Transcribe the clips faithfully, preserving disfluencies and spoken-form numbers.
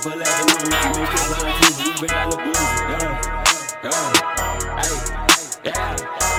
pull out the room, I make it for the Tuesday, we bring out the boozy. Yeah, yeah, hey, yeah,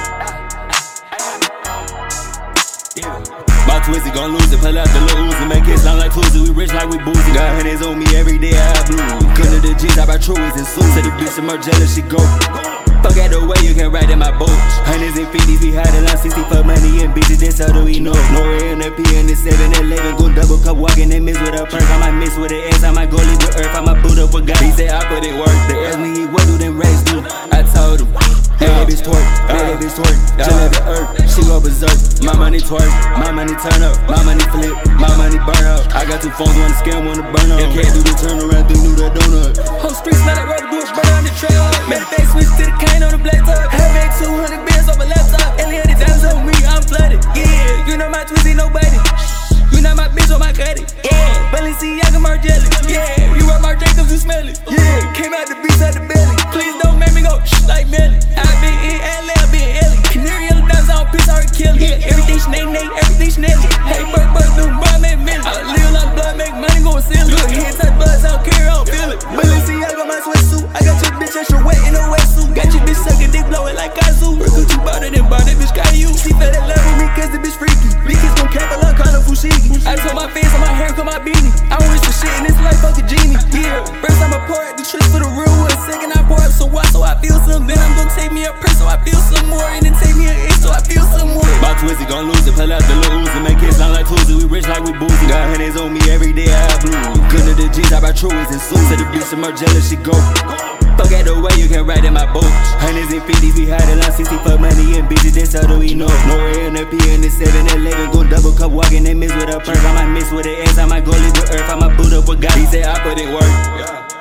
yeah. My Twizzy gon' lose it, pull out the Lil Uzi, make it sound like Tuesday, we rich like we boozy. Got hundreds on me every day, I have blues. Come to the G's, I buy Truies and suits. Say the bitch some more jealous, she go. Fuck out the way you can ride in my boat. Hundreds and fifties, we hiding like sixty for money and bitches, that's how do we know. No way in the P and the seven eleven, go double cup walking and miss with a perk. I might miss with an S, I might go leave the earth, I might boot up a guy. He said I put it work, they asked me what do them rats do. I told him, hey that bitch twerk, hey that bitch twerk. Just left the earth, she go berserk. My money twerk, my money turn up, my money flip, my money burn up. I got two phones, one to scam, one to burn up. Can't do the turn around, think do that donut. Whole street smell like rubber boots, burn on the trail. Made a bag switch to the cane on the black top. Have made two hundred bands off a laptop. Alien the diamonds on me, I'm flooded. Yeah, you know my Twizzy, nobody. You know my bitch on my credit. Yeah, Balenciaga Margiela. Yeah, you rock my Jacobs, you smell it. Yeah, came out the beast out the belly. Please don't make me go shh like Melly. I been in L A, I been in Ellie. Canary yellow diamonds on piss, I already kill it. Yeah, everything snake, nate, everything snelly. Hey, bird, bird, new boy, make million. I live like blood, make money, go silly. Look, here, touch buzz, I don't care, I don't feel it. Balenciaga, my sweatsuit. I got your bitch extra wet in a wetsuit. Got your bitch sucking dick, blowing like Kazoo. Cause you bought it and bought it, bitch, got you. She fell in love with me cause the bitch freaky. Leakers gon' cap a lot, call her Fushigi. I told my face on my hair, cut my beanie. I don't wish for shit in this life, fuck a genie. Yeah, first I'm a part, the tricks for the real one. Second I pour up some water, so I feel some. Then I'm gon' take me a press, so I feel some more. And then take me an inch, so I feel some more. My Twizzy gon' lose it, pull out the Lil Uzi, make it sound like Tuesday, we rich like we boozy. Got hundreds on me every day, I have blues. Come to the G's, I buy Truies and suits. Say the bitch some more jealous, she go. Fuck out the way you can ride in my boat. Hundreds and fifties, we hiding like sixty for money and bitches, that's how do we know. No way in the P and the seven eleven, go double cup walking and miss with a perk. I might miss with an S, I might go leave the earth, I might boot up a guy. He said I put it work.